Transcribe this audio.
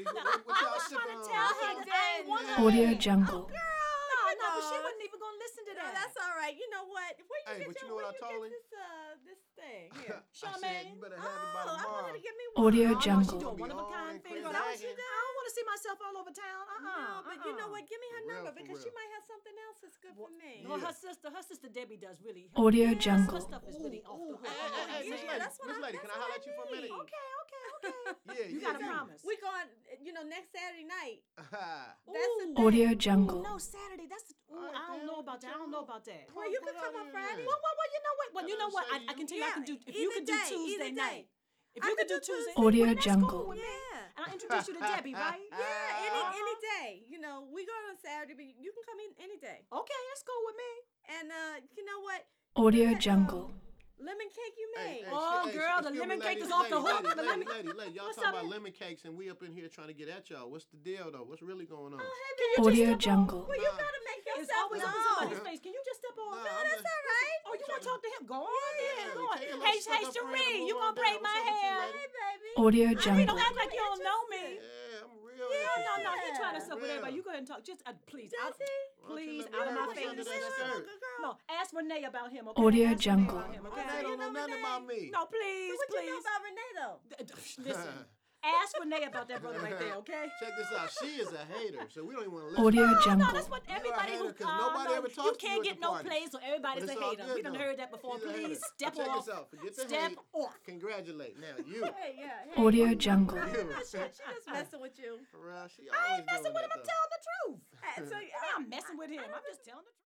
ladies. What y'all sipping on? Tell her that I ain't want her. Audio Jungle. No, but she wasn't even gonna listen to No, that. that's all right. You know what? Where Hey, you but get you know what I told him? this thing here? I said Charmaine? you better have it by Oh, I tomorrow. wanted to get me one. Audio Oh, no, she Jungle. do a Be one of a all kind in thing. crazy Girl, I acting. don't want to see myself all over town. No, but you know what? Give me her For real, number for because she real. might have something else that's good for me. Well, Yeah. her sister Debbie does really. Audio Her Jungle. stuff is really off the hook. Hey, Miss Yeah, Lady, that's what Miss I- Lady, that's can I what holler I at you for a minute? need. Okay. Yeah, You yeah, gotta yeah. promise. We going, next Saturday night. That's That's the Ooh. day. Audio Jungle. No, Saturday. That's. Ooh, All right, I don't then, know about that. I don't know about that. Well, you Put can come out on here, Friday. then. Well, you know what? Well, you know what? Say I can tell you, I Yeah, can do. If you either could do day, Tuesday either night. day. If I you could could do do Tuesday, Tuesday. Audio well, that's Jungle. cool with me. Yeah. And I introduce you to Debbie, right? Yeah, Uh-huh. any day. You know, we go on Saturday, but you can come in any day. Okay, that's cool with me. And you know what? Audio Jungle. Lemon cake you made. Oh, girl, the excuse me, lemon cake lady, is off the lady, hook. The Lady, lemon- lady, y'all What's talking up? about lemon cakes and we up in here trying to get at y'all. What's the deal though? What's really going on? Hey, you Audio just step on? Jungle. well, you gotta make It's yourself always on known. somebody's face. Can you just step on? Nah, No, I'm that's just- all right. Oh, you want to talk to him? Go on, Yeah, yeah, go on. take a little Hey, suck up Cherie, friend, you move gonna on break down. my What's up with you, hair? lady? Hey, baby. Audio Don't Jungle. act like you don't know me. Yeah, I'm real. No, interested. he trying to suck with Real. everybody. You go ahead and talk. Just please, Does he? please, let me out of know my what's face. under Listen, that listen. shirt. No, ask Renee about him. Okay? Audio Ask Renee Jungle. about him, Okay, okay? don't know know nothing Renee? about me. No, please, What you know please. about Renee though? Listen, ask Renee about that brother right there, okay? Check this out. She is a hater, so we don't even want to listen. Audio No, Jungle. that's what You're a everybody hater who 'cause nobody no, ever you talks to you can't at get the no party. place, so everybody's But a it's all hater. good, We done though. heard that before. She's a hater. Please step Check off. this out. Forget the Step hate. off. Congratulate. Now you. Hey, yeah. Hey. Audio Jungle. She just messing with you. For real, she I always ain't messing doing with him. that, I'm though. telling the truth. So, I'm messing with him. I'm just telling the truth.